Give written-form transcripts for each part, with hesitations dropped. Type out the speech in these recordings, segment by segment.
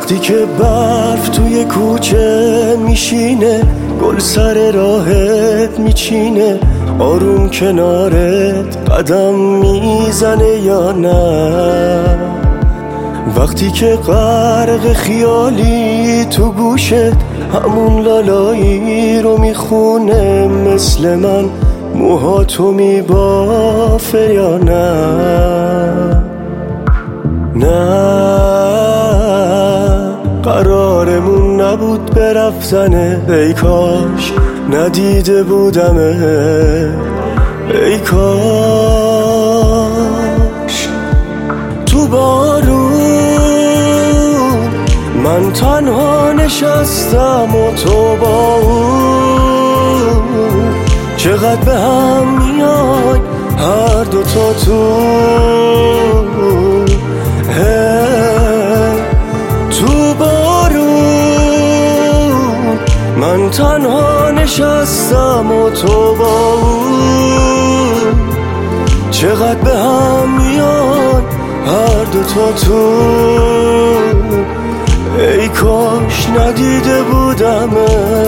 وقتی که برف توی کوچه میشینه، گل سر راهت میچینه، آروم کنارت قدم میزنه یا نه؟ وقتی که غرق خیالی تو گوشت همون لالایی رو میخونه، مثل من موهاتو میبافه یا نه؟ نه قرارمون نبود به رفتنه، ای کاش ندیده بودمه، ای کاش تو بارون من تنها نشستم و تو با اون، چقدر به هم میای هر دوتا تو تو بارون من تنها نشستم و تو با اون، چقدر به هم میای هر دوتا تو، ای کاش ندیده بودمه.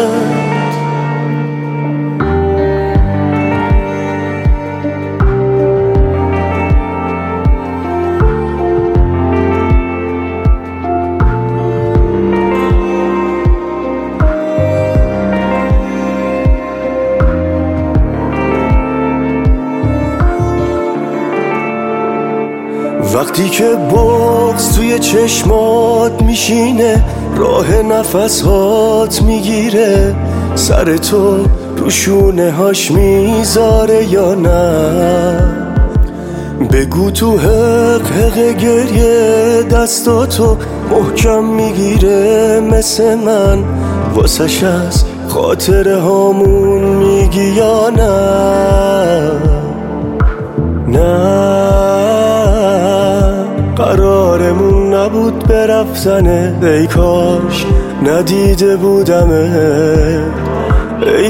وقتی که بغض توی چشمات میشینه، راه نفسات میگیره، سر تو رو شونه هاش میذاره یا نه؟ بگو تو حق حق گریه دستاتو محکم میگیره، مثل من واسش از خاطره هامون میگی یا نه؟ نه قرارمون نبود به رفتنه، ای کاش ندیده بودمه، ای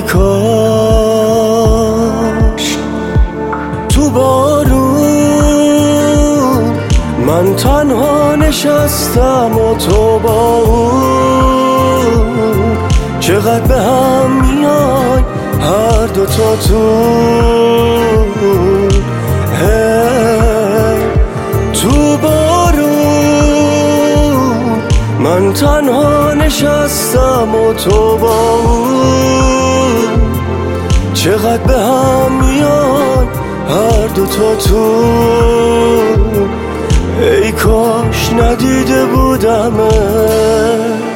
کاش تو بارون من تنها نشستم و تو با اون، چقدر به هم میای هر دوتا تو تو بارون من تنها نشستم و تو با اون، چقدر به هم میای هر دوتا تو، ای کاش ندیده بودمه.